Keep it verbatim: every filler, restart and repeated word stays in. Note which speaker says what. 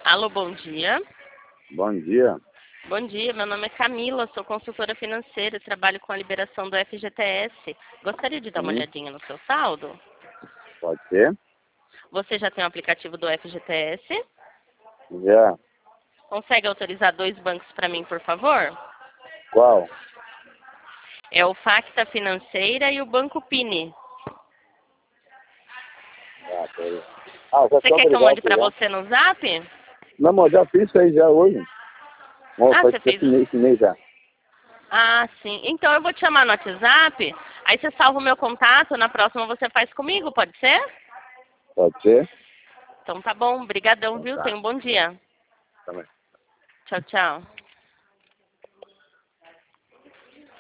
Speaker 1: Alô, bom dia.
Speaker 2: Bom dia.
Speaker 1: Bom dia, meu nome é Camila, sou consultora financeira, trabalho com a liberação do F G T S. Gostaria de dar uma
Speaker 2: Sim,
Speaker 1: olhadinha no seu saldo?
Speaker 2: pode ser?
Speaker 1: Você já tem o aplicativo do F G T S?
Speaker 2: Já.
Speaker 1: Consegue autorizar dois bancos para mim, por favor?
Speaker 2: Qual?
Speaker 1: É o Facta Financeira e o Banco Pini.
Speaker 2: Ah, peraí. Ah, já
Speaker 1: Você
Speaker 2: estou
Speaker 1: quer que eu
Speaker 2: autorizado
Speaker 1: mande
Speaker 2: aqui
Speaker 1: para
Speaker 2: já.
Speaker 1: você no Zap?
Speaker 2: Não, mas já fiz isso aí já hoje. Bom,
Speaker 1: Ah,
Speaker 2: foi
Speaker 1: você
Speaker 2: que eu
Speaker 1: fez...
Speaker 2: assinei, assinei já.
Speaker 1: Ah, sim. Então eu vou te chamar no WhatsApp, aí você salva o meu contato, na próxima você faz comigo, pode ser?
Speaker 2: Pode ser?
Speaker 1: Então tá bom, brigadão,
Speaker 2: Então
Speaker 1: viu?
Speaker 2: tá.
Speaker 1: Tenha um bom dia.
Speaker 2: Também.
Speaker 1: Tchau, tchau.